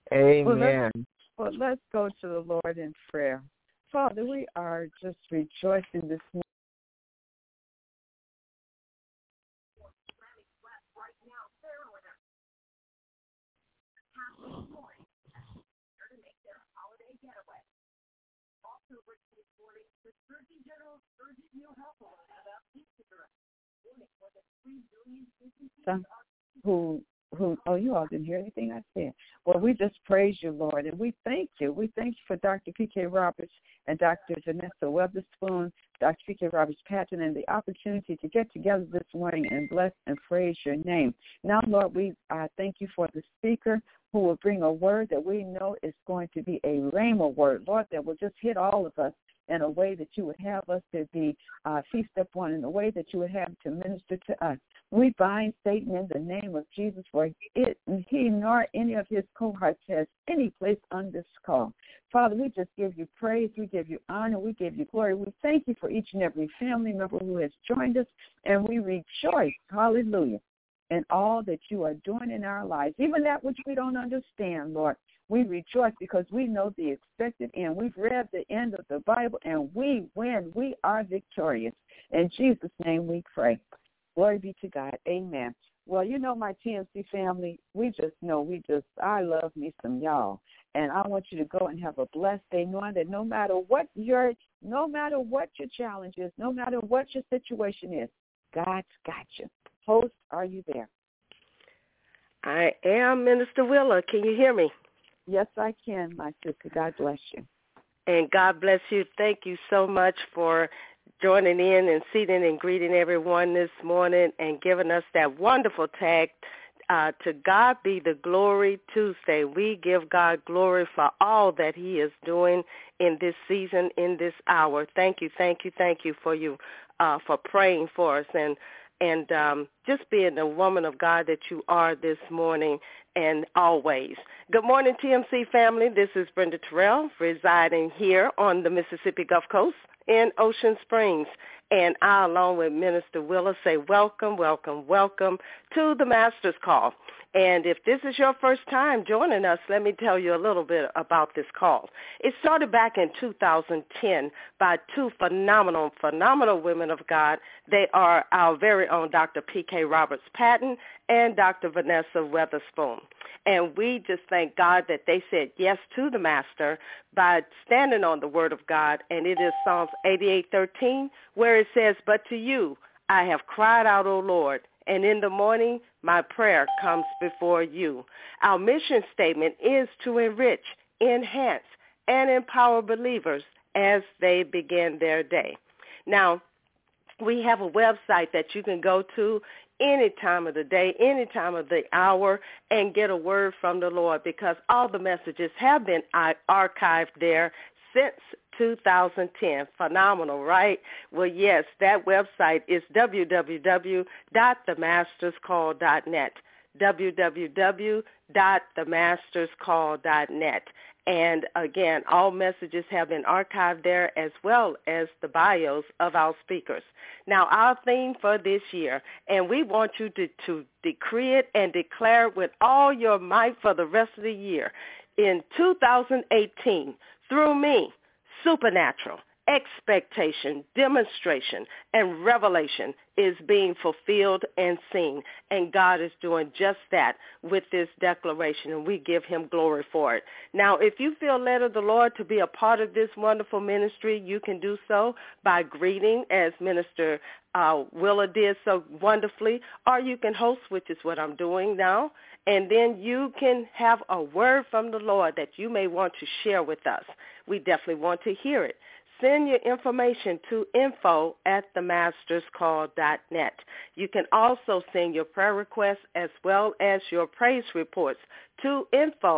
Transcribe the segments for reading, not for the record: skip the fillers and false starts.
Amen. Well, let's go to the Lord in prayer. Father, we are just rejoicing this morning. You all didn't hear anything I said. Well, we just praise you, Lord, and we thank you. We thank you for Dr. P.K. Roberts and Dr. Vanessa Weatherspoon, Dr. P.K. Roberts Patton, and the opportunity to get together this morning and bless and praise your name. Now, Lord, we thank you for the speaker who will bring a word that we know is going to be a rhema word, Lord, that will just hit all of us in a way that you would have us to be feast upon, in a way that you would have to minister to us. We bind Satan in the name of Jesus, for he nor any of his cohorts has any place on this call. Father, we just give you praise, we give you honor, we give you glory. We thank you for each and every family member who has joined us, and we rejoice, hallelujah, in all that you are doing in our lives, even that which we don't understand, Lord. We rejoice because we know the expected end. We've read the end of the Bible, and we win. We are victorious. In Jesus' name we pray. Glory be to God. Amen. Well, you know, my TMC family, I love me some y'all. And I want you to go and have a blessed day, knowing that no matter what your challenge is, no matter what your situation is, God's got you. Host, are you there? I am, Minister Willa. Can you hear me? Yes, I can, my sister. God bless you. And God bless you. Thank you so much for joining in and seating and greeting everyone this morning and giving us that wonderful tag, To God Be the Glory Tuesday. We give God glory for all that he is doing in this season, in this hour. Thank you for praying for us and just being the woman of God that you are this morning and always. Good morning, TMC family. This is Brenda Terrell, residing here on the Mississippi Gulf Coast in Ocean Springs. And I, along with Minister Willa, say welcome, welcome, welcome to the Master's Call. And if this is your first time joining us, let me tell you a little bit about this call. It started back in 2010 by two phenomenal women of God. They are our very own Dr. P.K. Roberts Patton and Dr. Vanessa Weatherspoon. And we just thank God that they said yes to the Master by standing on the Word of God. And it is Psalms 88:13, where it says, "But to you I have cried out, O Lord, and in the morning my prayer comes before you." Our mission statement is to enrich, enhance, and empower believers as they begin their day. Now, we have a website that you can go to any time of the day, any time of the hour, and get a word from the Lord, because all the messages have been archived there since 2010. Phenomenal, right? Well, yes, that website is www.themasterscall.net, www.themasterscall.net. And again, all messages have been archived there, as well as the bios of our speakers. Now, our theme for this year, and we want you to decree it and declare it with all your might for the rest of the year. In 2018, through me, supernatural, expectation, demonstration, and revelation is being fulfilled and seen. And God is doing just that with this declaration, and we give him glory for it. Now, if you feel led of the Lord to be a part of this wonderful ministry, you can do so by greeting, as Minister Willa did so wonderfully, or you can host, which is what I'm doing now, and then you can have a word from the Lord that you may want to share with us. We definitely want to hear it. Send your information to info@themasterscall.net. You can also send your prayer requests as well as your praise reports to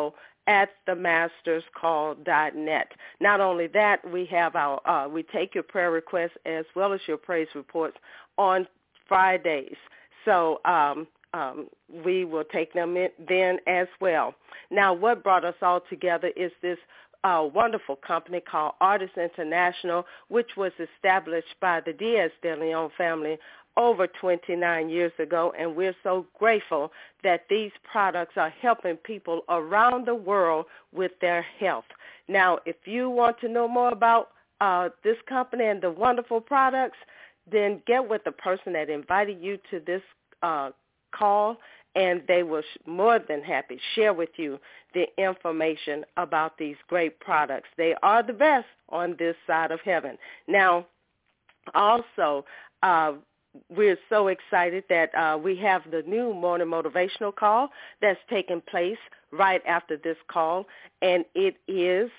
info@themasterscall.net. Not only that, we have we take your prayer requests as well as your praise reports on Fridays. So we will take them in then as well. Now, what brought us all together is this wonderful company called Artists International, which was established by the Diaz de Leon family over 29 years ago, and we're so grateful that these products are helping people around the world with their health. Now, if you want to know more about this company and the wonderful products, then get with the person that invited you to this call, and they will more than happy share with you the information about these great products. They are the best on this side of heaven. Now, also, we're so excited that we have the new morning motivational call that's taking place right after this call, and it is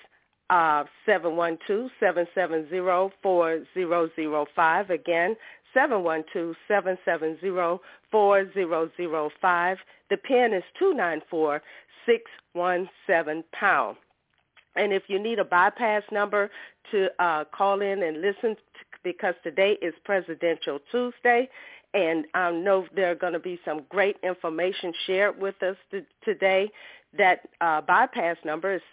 712-770-4005. Again, 712-770-4005. The PIN is 294-617#. And if you need a bypass number to call in and listen, because today is Presidential Tuesday, and I know there are going to be some great information shared with us today. That bypass number is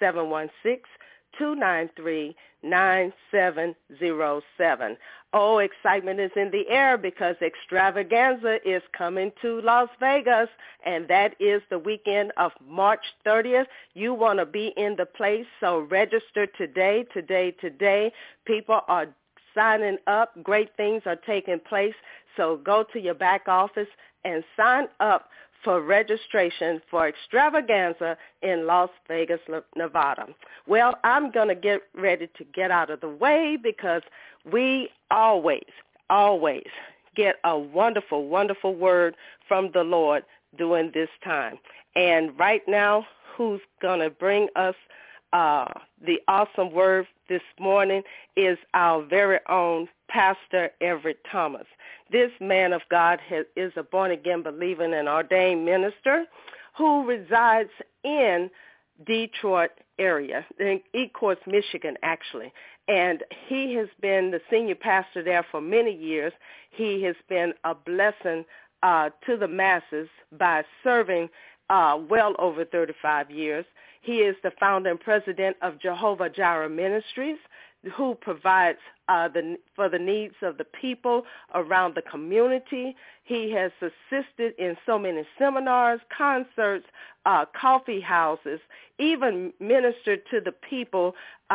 716-293-9707. Oh, excitement is in the air because Extravaganza is coming to Las Vegas, and that is the weekend of March 30th. You want to be in the place, so register today. People are signing up. Great things are taking place, so go to your back office and sign up for registration for Extravaganza in Las Vegas, Nevada. Well, I'm going to get ready to get out of the way because we always get a wonderful, wonderful word from the Lord during this time. And right now, who's going to bring us the awesome word this morning is our very own Pastor Everett Thomas. This man of God is a born-again believing and ordained minister who resides in Detroit area, in Ecorse, Michigan, actually. And he has been the senior pastor there for many years. He has been a blessing to the masses by serving well over 35 years. He is the founder and president of Jehovah Jireh Ministries, who provides for the needs of the people around the community. He has assisted in so many seminars, concerts, coffee houses, even ministered to the people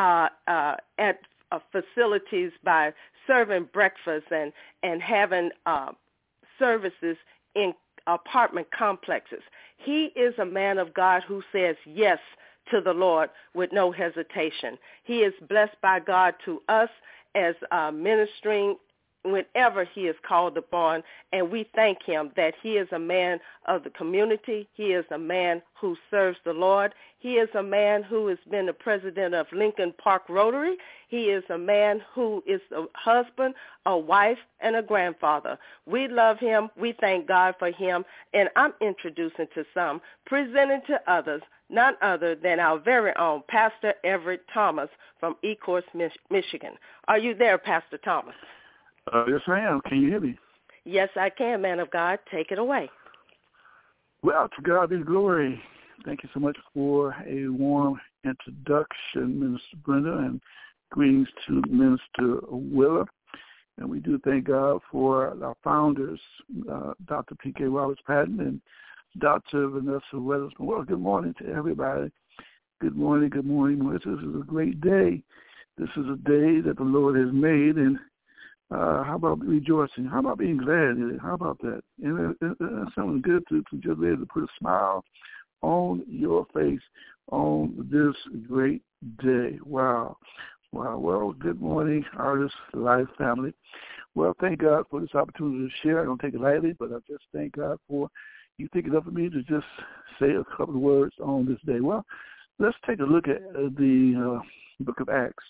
at facilities by serving breakfast and having services in apartment complexes. He is a man of God who says yes to the Lord with no hesitation. He is blessed by God to us as ministering whenever he is called upon, and we thank him that he is a man of the community. He is a man who serves the Lord. He is a man who has been the president of Lincoln Park Rotary. He is a man who is a husband, a wife, and a grandfather. We love him. We thank God for him, and I'm introducing to some, presenting to others, none other than our very own Pastor Everett Thomas from Ecorse, Michigan. Are you there, Pastor Thomas? Yes, I am. Can you hear me? Yes, I can, man of God. Take it away. Well, to God be the glory. Thank you so much for a warm introduction, Minister Brenda, and greetings to Minister Willa. And we do thank God for our founders, Dr. P.K. Roberts-Patton and Dr. Vanessa Weatherspoon. Well, good morning to everybody. Good morning, good morning. This is a great day. This is a day that the Lord has made, and how about rejoicing? How about being glad in it? How about that? And it's something good to just be able to put a smile on your face on this great day. Wow. Well, good morning, Artist Life family. Well, thank God for this opportunity to share. I don't take it lightly, but I just thank God for you thinking up for me to just say a couple of words on this day. Well, let's take a look at the book of Acts.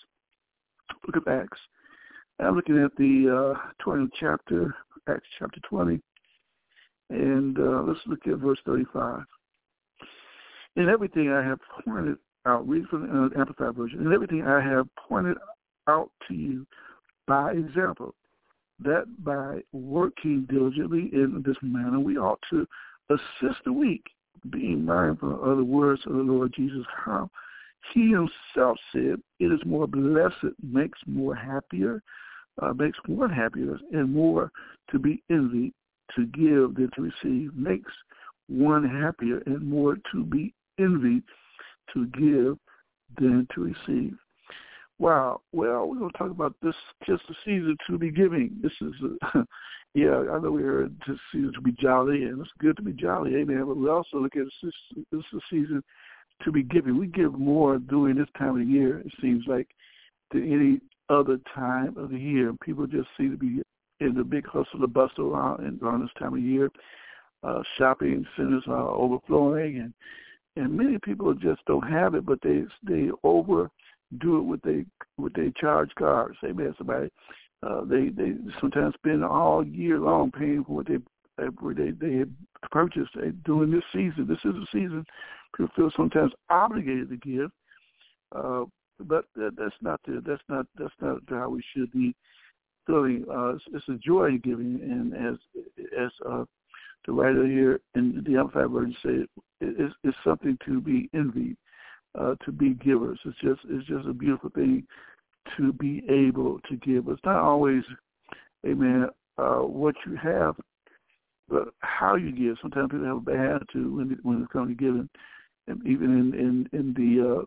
I'm looking at the 20th chapter, Acts chapter 20, and let's look at verse 35. In everything I have pointed out, read from the Amplified Version, in everything I have pointed out to you by example, that by working diligently in this manner, we ought to assist the weak, being mindful of the words of the Lord Jesus, how he himself said, it is more blessed, makes more happier, makes one happier and more to be envied to give than to receive, makes one happier and more to be envied to give than to receive. Wow. Well, we're going to talk about this, just the season to be giving. This is, yeah, I know we're this season to be jolly, and it's good to be jolly, amen. But we also look at this is the season to be giving. We give more during this time of the year, it seems like, than any other time of the year. People just seem to be in the big hustle to bustle around this time of year. Shopping centers are overflowing, and many people just don't have it, but they overdo it with they charge cards. Amen. Somebody they sometimes spend all year long paying for what they had purchased during this season. This is a season people feel sometimes obligated to give, but that's not how we should be feeling. It's a joy in giving, and as the writer here in the Amplified Version said, it's something to be envied, to be givers. It's just a beautiful thing to be able to give. It's not always, amen, what you have, but how you give. Sometimes people have a bad attitude when it comes to giving. And even in the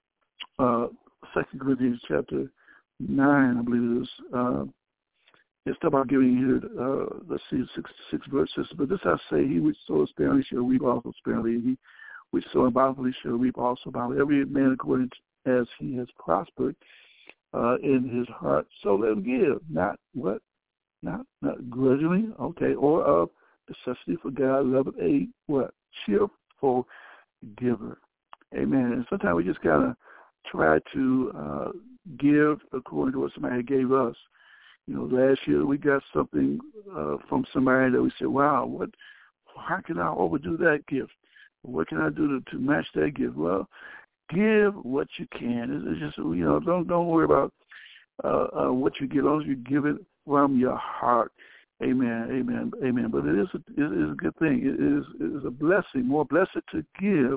2 Corinthians chapter 9, I believe it is, it's talking about giving here, let's see, six verses. But this I say, he which sows sparingly shall reap also sparingly, and he which sows bountifully shall reap also bountifully. Every man according to as he has prospered in his heart, so let him give. Not what? Not grudgingly, okay, or of necessity, for God loveth a what? Cheerful giver. Amen. And sometimes we just gotta try to give according to what somebody gave us. You know, last year we got something from somebody that we said, wow, how can I overdo that gift? What can I do to match that gift? Well, give what you can. It's just, you know, don't worry about what you get, as long as you give it from your heart. Amen, amen, amen. But it is a good thing. It is a blessing, more blessed to give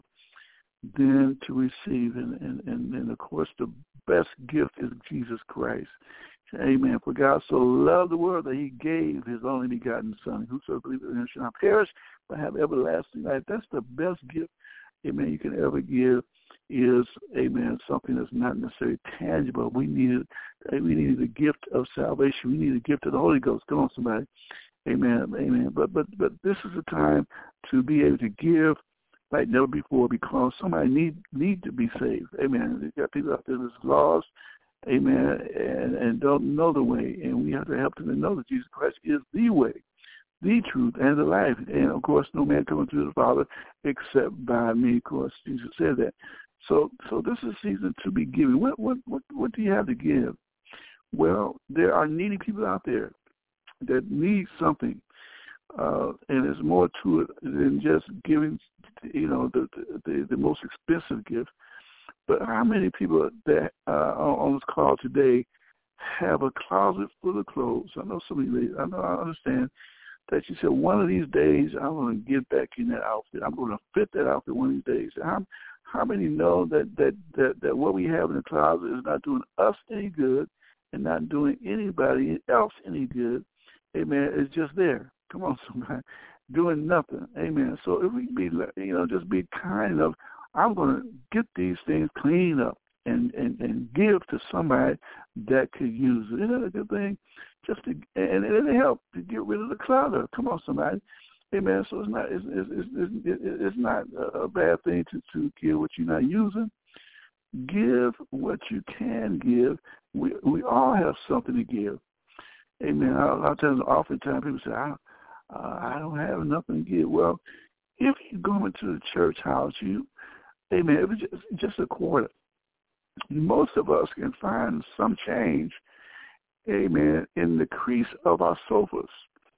than to receive. And of course, the best gift is Jesus Christ. Amen. For God so loved the world that he gave his only begotten Son. Whosoever believes in him shall not perish, but have everlasting life. That's the best gift, amen, you can ever give is, amen, something that's not necessarily tangible. We need the gift of salvation. We need the gift of the Holy Ghost. Come on, somebody. Amen. Amen. But this is a time to be able to give like never before, because somebody need to be saved. Amen. You got people out there that's lost. Amen, and don't know the way, and we have to help them to know that Jesus Christ is the way, the truth, and the life. And, of course, no man coming to the Father except by me. Of course, Jesus said that. So this is a season to be giving. What do you have to give? Well, there are needy people out there that need something, and there's more to it than just giving, you know, the most expensive gift. But how many people that on this call today have a closet full of clothes? I know some of you, I understand that you said one of these days I'm going to get back in that outfit. I'm going to fit that outfit one of these days. How many know that what we have in the closet is not doing us any good and not doing anybody else any good? Amen. It's just there. Come on, somebody. Doing nothing. Amen. So if we be, you know, just be kind enough, I'm going to get these things cleaned up and give to somebody that could use it. Isn't that a good thing? And it'll help to get rid of the clutter. Come on, somebody. Amen. So it's not a bad thing to give what you're not using. Give what you can give. We all have something to give. Amen. A lot of times, oftentimes people say, I don't have nothing to give. Well, if you go into the church house, amen, it was just a quarter. Most of us can find some change, amen, in the crease of our sofas.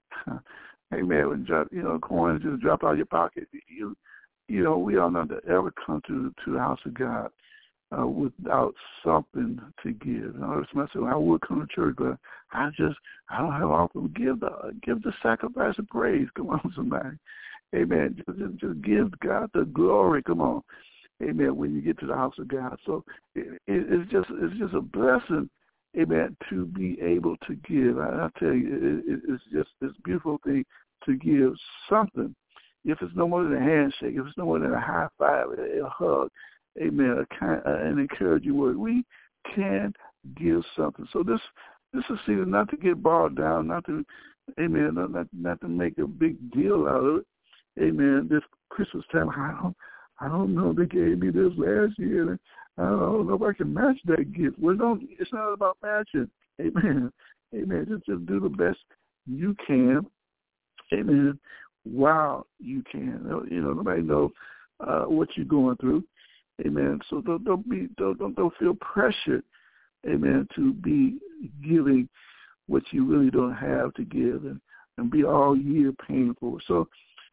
Amen. When coins just drop out of your pocket. You know, we all not to ever come to the house of God without something to give. Somebody said, I would come to church, but I don't have often to give the sacrifice of praise. Come on, somebody. Amen. Just give God the glory. Come on. Amen. When you get to the house of God. So it's just a blessing. amen, to be able to give. I tell you, it's just this beautiful thing to give something. If it's no more than a handshake, if it's no more than a high five, a hug, amen, an encouraging word, we can give something. So this is season not to get bogged down, not to, amen, not to make a big deal out of it. Amen. This Christmas time, I don't know. They gave me this last year, and I don't know if I can match that gift. Well, it's not about matching. Amen. Amen. Just do the best you can. Amen. While you can, nobody knows what you're going through. Amen. So don't feel pressured. Amen. To be giving what you really don't have to give, and be all year paying for. So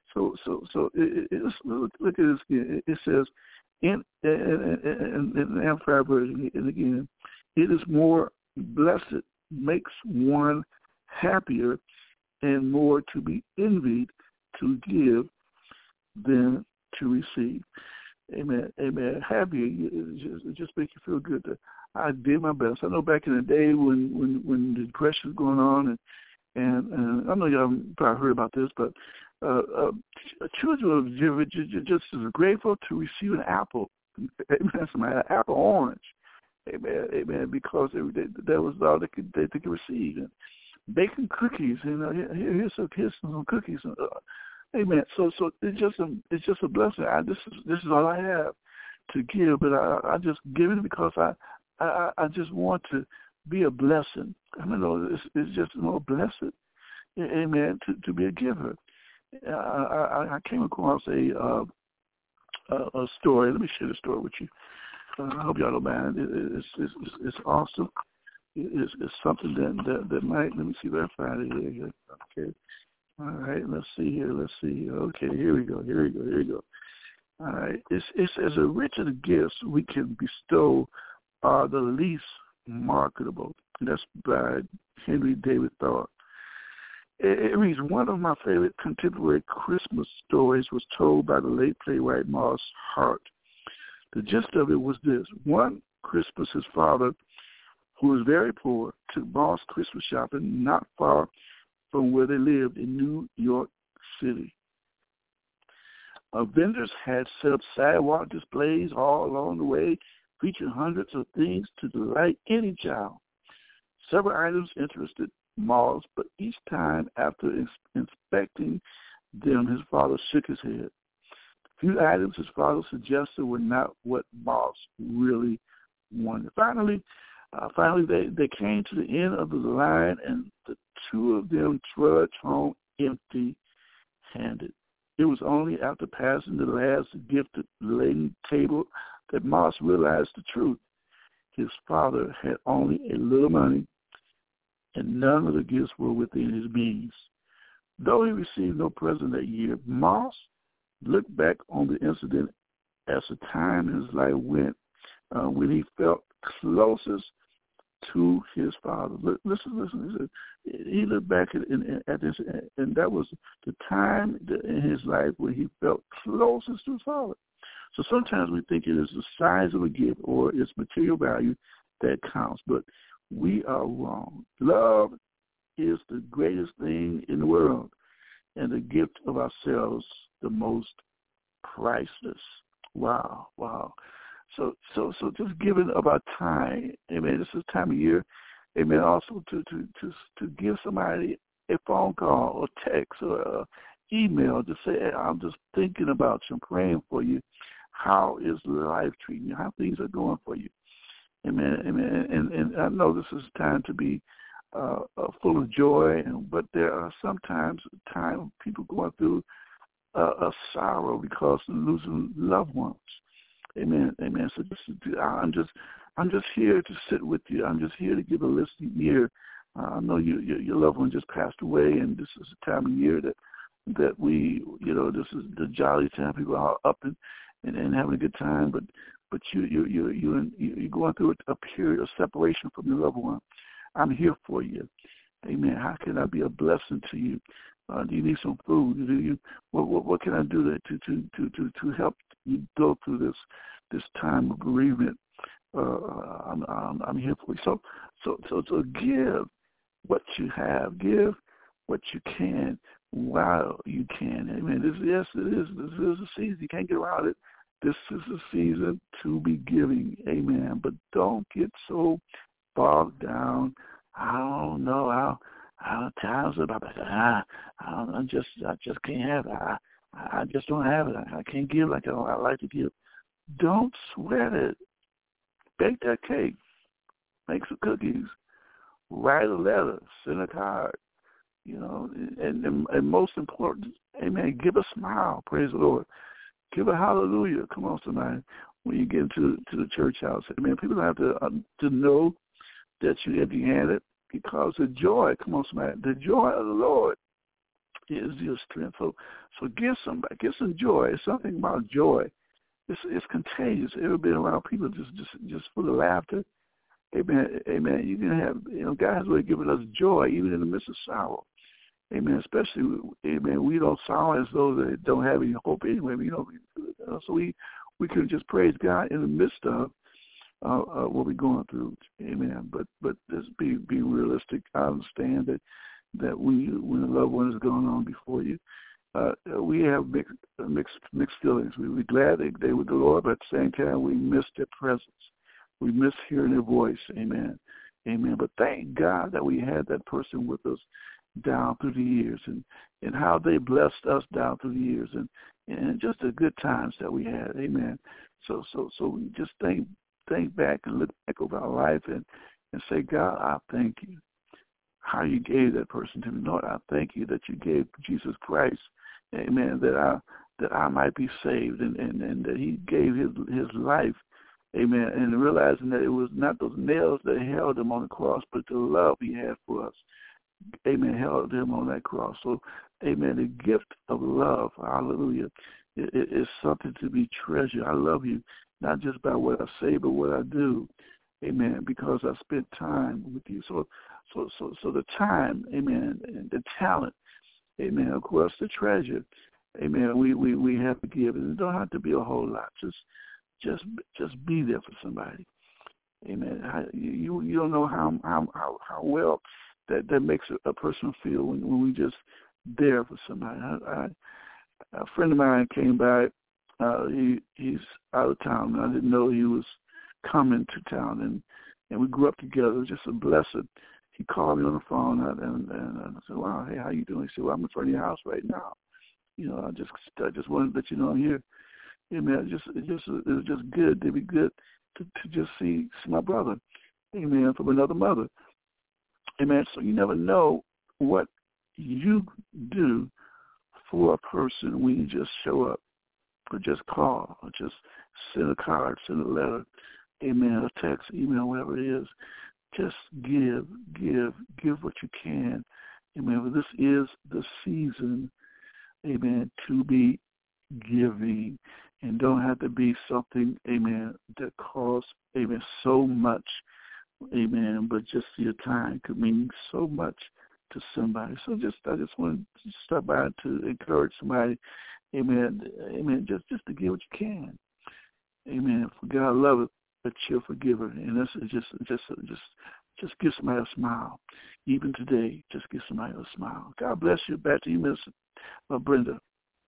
look at this again. It says in the Amplified Version, and again, it is more blessed, makes one happier, and more to be envied to give than to receive. Amen. Amen. Happier, it just makes you feel good. That I did my best. I know back in the day when the depression was going on, and I know y'all probably heard about this, but children were just as grateful to receive an apple. Amen. An apple orange. Amen. Amen. Because that was all they could receive. And baking cookies. Here's some cookies. Amen. So it's just a blessing. This is all I have to give, but I just give it because I just want to be a blessing. I mean, it's just more blessed. Amen. To be a giver. I came across a story. Let me share the story with you. I hope y'all don't mind. It's awesome. It's something that might. Let me see if I find it here. Okay. All right. Let's see here. Okay. Here we go. All right. It says the richer the gifts we can bestow are the least marketable. That's by Henry David Thoreau. It reads, one of my favorite contemporary Christmas stories was told by the late playwright Morris Hart. The gist of it was this. One Christmas, his father, who was very poor, took Morris Christmas shopping not far from where they lived in New York City. Vendors had set up sidewalk displays all along the way, featuring hundreds of things to delight any child. Several items interested Morris, but each time after inspecting them, his father shook his head. A few items his father suggested were not what Morris really wanted. Finally, they came to the end of the line, and the two of them trudged home empty-handed. It was only after passing the last gifted-laden table that Morris realized the truth. His father had only a little money, and none of the gifts were within his means. Though he received no present that year, Morris looked back on the incident as a time in his life when he felt closest to his father. Listen. He looked back at this, and that was the time in his life when he felt closest to his father. So sometimes we think it is the size of a gift or its material value that counts, but we are wrong. Love is the greatest thing in the world, and the gift of ourselves the most priceless. Wow. So just giving of our time, amen. This is the time of year, amen. Also to give somebody a phone call or text or email to say, hey, I'm just thinking about you, I'm praying for you. How is life treating you? How things are going for you? Amen. And I know this is time to be full of joy, but there are sometimes times people going through a sorrow because of losing loved ones. Amen. So I'm just here to sit with you. I'm just here to give a listening ear. I know your loved one just passed away, and this is the time of year that we, this is the jolly time. People are up and having a good time, but you're going through a period of separation from your loved one. I'm here for you. Amen. How can I be a blessing to you? Do you need some food? What can I do to help you go through this time of bereavement? I'm here for you. So give what you have. Give what you can while you can. Amen. This is a season. You can't get around it. This is a season to be giving. Amen. But don't get so bogged down. I don't know how times about I just can't have it. I just don't have it. I can't give like I like to give. Don't sweat it. Bake that cake. Make some cookies. Write a letter. Send a card. You know, and most important, amen, give a smile. Praise the Lord. Give a hallelujah. Come on, somebody. When you get into the church house, amen. People have to know that you're empty-handed, because the joy, come on, somebody, the joy of the Lord is your strength. So give some joy. It's something about joy. It's contagious. Ever been around people just full of laughter? Amen. Amen. You can have, God has really given us joy even in the midst of sorrow. Amen. Especially, amen, we don't sound as though they don't have any hope anyway. So we can just praise God in the midst of what we're going through. Amen. But just be realistic. I understand that when a loved one is going on before you, we have mixed feelings. We're glad they were the Lord, but at the same time we miss their presence. We miss hearing their voice. Amen. Amen. But thank God that we had that person with us down through the years, and how they blessed us down through the years, and just the good times that we had. Amen. So we just think back and look back over our life and say, God, I thank you how you gave that person to me. Lord, I thank you that you gave Jesus Christ, amen, that I might be saved, and that he gave his life, amen, and realizing that it was not those nails that held him on the cross, but the love he had for us, amen, held him on that cross. So, amen, the gift of love, hallelujah, is something to be treasured. I love you, not just by what I say, but what I do, amen, because I spent time with you. So the time, amen, and the talent, amen, of course, the treasure, amen, we have to give. And it don't have to be a whole lot. Just be there for somebody, amen. You don't know how well that makes a person feel when we just there for somebody. A friend of mine came by. He's out of town, and I didn't know he was coming to town, and we grew up together. It was just a blessing. He called me on the phone, and I said, "Wow, hey, how you doing?" He said, "Well, I'm in front of your house right now. You know, I just wanted to let you know I'm here." Yeah, man, it was just good. It'd be good to just see my brother, amen, from another mother, amen. So you never know what you do for a person when you just show up, or just call, or just send a card, send a letter, amen, a text, email, whatever it is. Just give what you can, amen. This is the season, amen, to be giving, and don't have to be something, amen, that costs, amen, so much, amen, but just your time could mean so much to somebody. So I just wanted to stop by to encourage somebody, amen, just to give what you can, amen. For God loveth a cheerful giver, and this is just give somebody a smile. Even today, just give somebody a smile. God bless you. Back to you, Miss Brenda.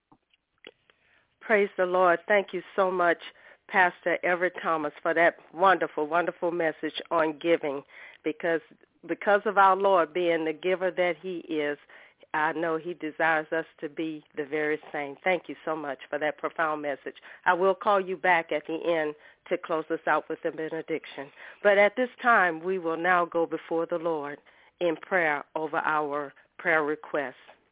Praise the Lord. Thank you so much, Pastor Everett Thomas, for that wonderful, wonderful message on giving. Because of our Lord being the giver that he is, I know he desires us to be the very same. Thank you so much for that profound message. I will call you back at the end to close us out with a benediction. But at this time, we will now go before the Lord in prayer over our prayer requests.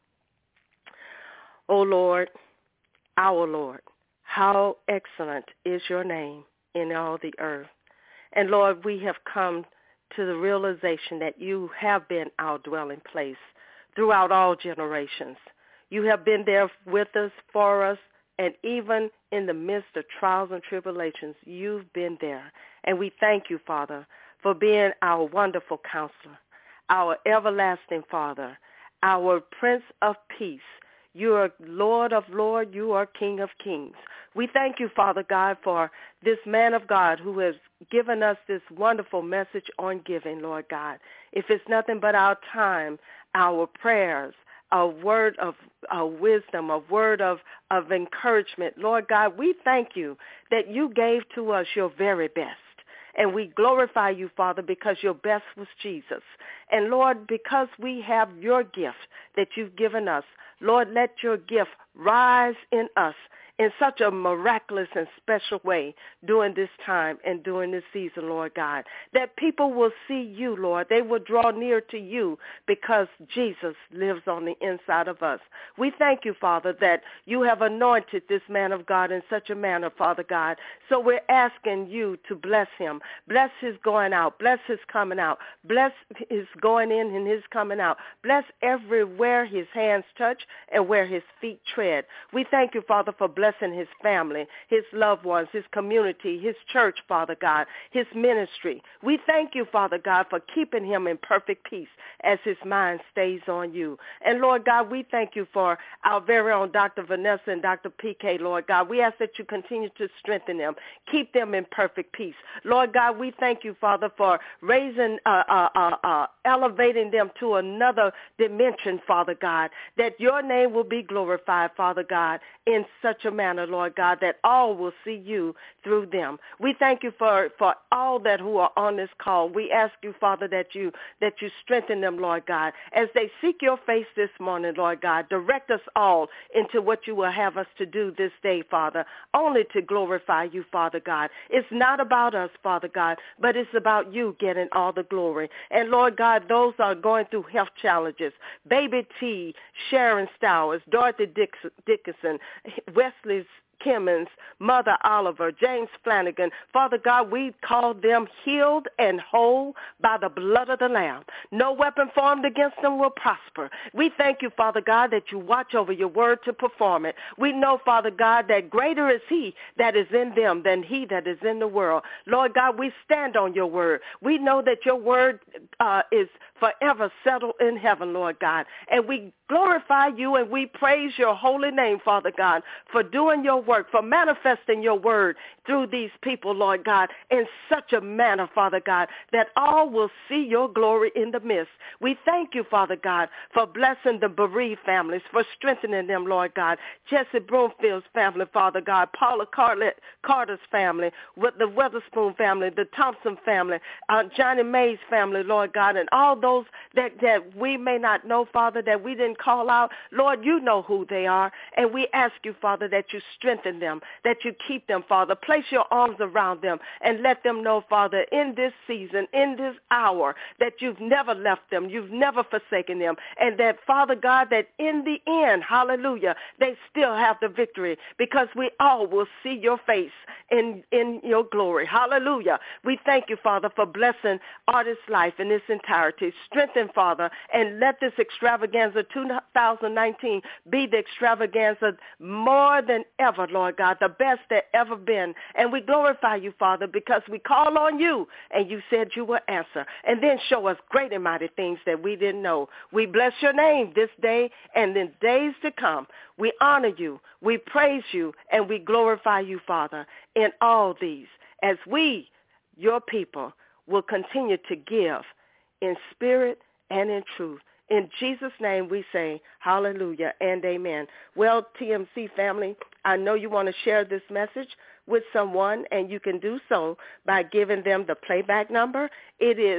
O Lord, our Lord, how excellent is your name in all the earth. And Lord, we have come to the realization that you have been our dwelling place throughout all generations. You have been there with us, for us, and even in the midst of trials and tribulations, you've been there. And we thank you, Father, for being our wonderful counselor, our everlasting Father, our Prince of Peace. You are Lord of lords. You are King of kings. We thank you, Father God, for this man of God who has given us this wonderful message on giving, Lord God. If it's nothing but our time, our prayers, a word of wisdom, a word of encouragement, Lord God, we thank you that you gave to us your very best. And we glorify you, Father, because your best was Jesus. And, Lord, because we have your gift that you've given us, Lord, let your gift rise in us in such a miraculous and special way during this time and during this season, Lord God, that people will see you, Lord. They will draw near to you because Jesus lives on the inside of us. We thank you, Father, that you have anointed this man of God in such a manner, Father God. So we're asking you to bless him. Bless his going out. Bless his coming out. Bless his going in and his coming out. Bless everywhere his hands touch and where his feet tread. We thank you, Father, for blessing his family, his loved ones, his community, his church, Father God, his ministry. We thank you, Father God, for keeping him in perfect peace as his mind stays on you. And, Lord God, we thank you for our very own Dr. Vanessa and Dr. PK, Lord God. We ask that you continue to strengthen them, keep them in perfect peace. Lord God, we thank you, Father, for raising, elevating them to another dimension, Father God, that your name will be glorified, Father God, in such a manner, Lord God, that all will see you through them. We thank you for all that who are on this call. We ask you, Father, that you strengthen them, Lord God, as they seek your face this morning, Lord God. Direct us all into what you will have us to do this day, Father, only to glorify you, Father God. It's not about us, Father God, but it's about you getting all the glory. And, Lord God, those are going through health challenges. Baby T, Sharon Stowers, Dorothy Dickinson, Wesley Kimmons, Mother Oliver, James Flanagan. Father God, we call them healed and whole by the blood of the Lamb. No weapon formed against them will prosper. We thank you, Father God, that you watch over your word to perform it. We know, Father God, that greater is he that is in them than he that is in the world. Lord God, we stand on your word. We know that your word is forever settled in heaven, Lord God. And we glorify you and we praise your holy name, Father God, for doing your work, for manifesting your word through these people, Lord God, in such a manner, Father God, that all will see your glory in the midst. We thank you, Father God, for blessing the bereaved families, for strengthening them, Lord God. Jesse Broomfield's family, Father God, Paula Carter's family, with the Weatherspoon family, the Thompson family, Johnny May's family, Lord God, and all those that we may not know, Father, that we didn't call out. Lord, you know who they are, and we ask you, Father, that you strengthen them, that you keep them, Father. Place your arms around them and let them know, Father, in this season, in this hour, that you've never left them, you've never forsaken them, and that, Father God, that in the end, hallelujah, they still have the victory because we all will see your face in your glory. Hallelujah. We thank you, Father, for blessing Artist's life in its entirety. Strengthen, Father, and let this extravaganza 2019 be the extravaganza more than ever, Lord God, the best that ever been. And we glorify you, Father, because we call on you, and you said you will answer. And then show us great and mighty things that we didn't know. We bless your name this day and in days to come. We honor you, we praise you, and we glorify you, Father, in all these, as we, your people, will continue to give in spirit and in truth. In Jesus' name we say hallelujah and amen. Well, TMC family, I know you want to share this message with someone, and you can do so by giving them the playback number. It is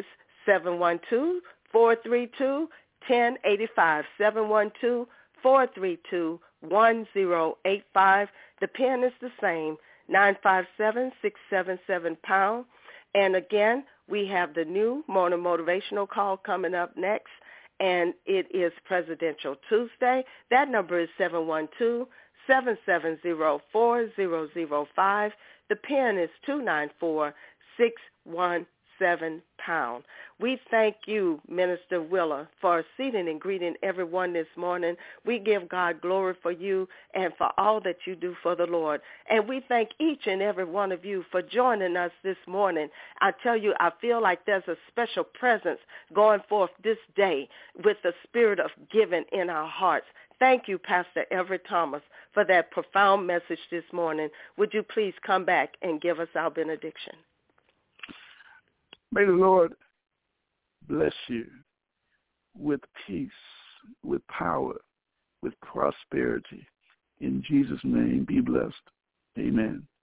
712-432-1085, 712-432-1085. The PIN is the same, 957-677#. And again, we have the new morning motivational call coming up next, and it is Presidential Tuesday. That number is 712-770-4005. The PIN is 294617#. We thank you, Minister Willa, for seating and greeting everyone this morning. We give God glory for you and for all that you do for the Lord. And we thank each and every one of you for joining us this morning. I tell you, I feel like there's a special presence going forth this day with the spirit of giving in our hearts. Thank you, Pastor Everett Thomas, for that profound message this morning. Would you please come back and give us our benediction? May the Lord bless you with peace, with power, with prosperity. In Jesus' name, be blessed. Amen.